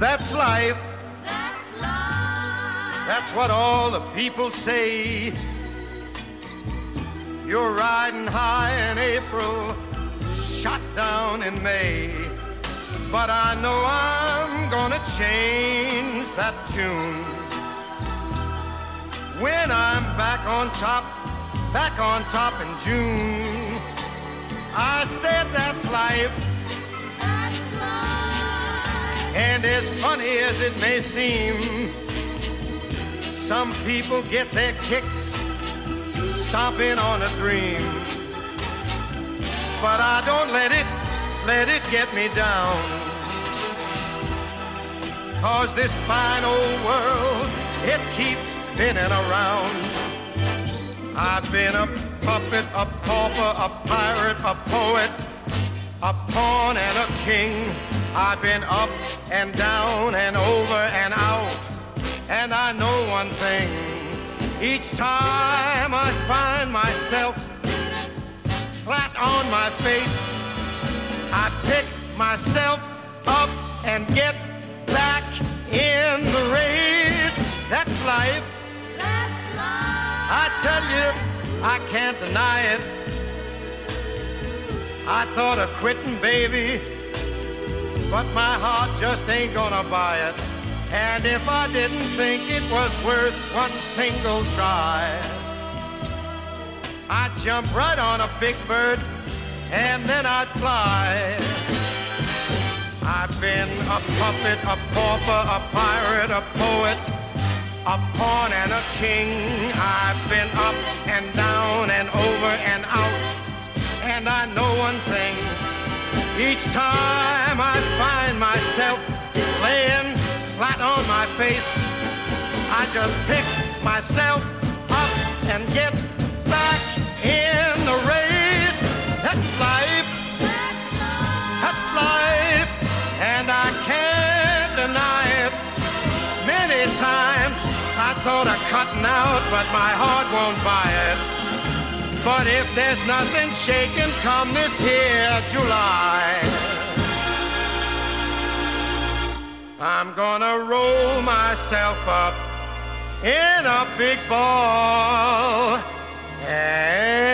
that's life. That's life. That's what all the people say. You're riding high in April, shot down in May. But I know I'm gonna change that tune when I'm back on top in June. I said that's life. That's life. And as funny as it may seem, some people get their kicks stomping on a dream. But I don't let it get me down. 'Cause this fine old world, it keeps spinning around. I've been a puppet, a pauper, a pirate, a poet, a pawn and a king. I've been up and down and over and out. And I know one thing, each time I find myself flat on my face, I pick myself up and get back in the race. That's life. That's life. I tell you, I can't deny it. I thought of quitting, baby, but my heart just ain't gonna buy it. And if I didn't think it was worth one single try, I'd jump right on a big bird and then I'd fly. I've been a puppet, a pauper, a pirate, a poet, a pawn and a king. I've been up and down and over and out. And I know one thing, each time I find myself laying flat on my face, I just pick myself up and get back in the race. That's life. That's life. That's life. And I can't deny it. Many times I thought of cutting out, but my heart won't buy it. But if there's nothing shaking come this here July, I'm gonna roll myself up in a big ball and